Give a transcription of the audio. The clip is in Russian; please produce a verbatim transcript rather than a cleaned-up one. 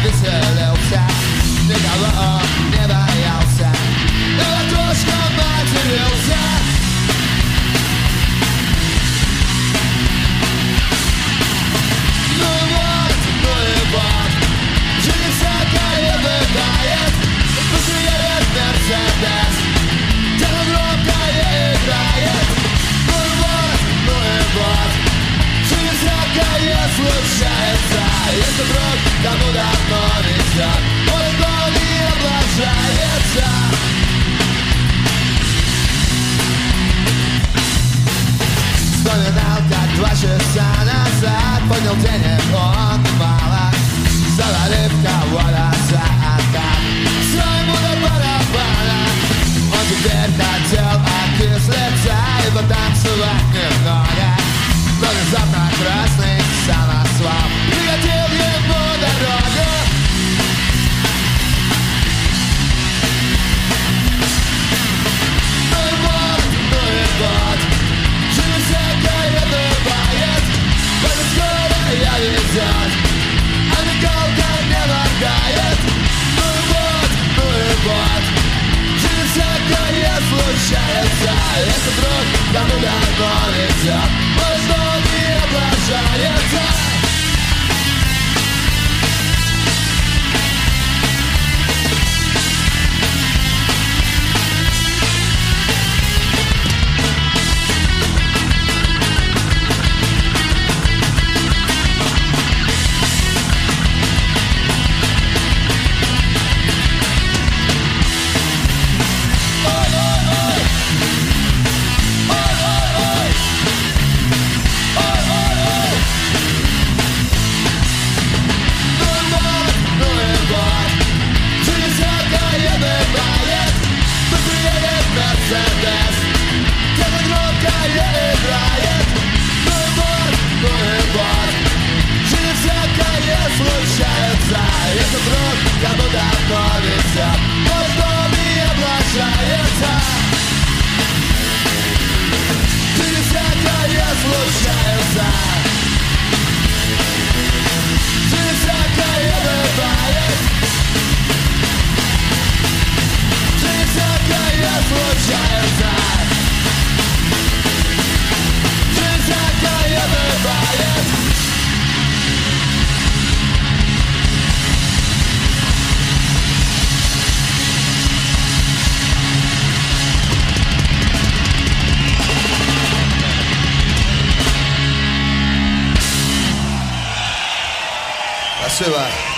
веселился, никого не боялся, и ладошка матерился. Ну вот, ну и вот, жизнь всякое бывает, пусть едет Мерседес, где-то громкое играет. Ну вот, ну и вот, жизнь всякое случается, если вдруг кому давно везет, он и не облажается. Вспоминал, как два часа назад поднял денег он мало, завалив кого-то за откат. Все ему до барабана, он теперь хотел окислиться и потанцевать немного, но внезапно красный самосвал пригодил ему дорогу. Ну и вот, ну и вот, жизнь всякое бывает, только скорая везет, а Мигалка не моргает. Ну и вот, ну и вот, жизнь всякое случается, если вдруг кому давно везет, может он не облажается. Мерседес, где-то громкое играет. Ну и вот, ну и вот, жизнь всякое случается, если вдруг кому давно везет, может он не облажается. Жизнь всякое случается, жизнь всякое бывает, жизнь всякое случается, жизнь всякое бывает. Спасибо.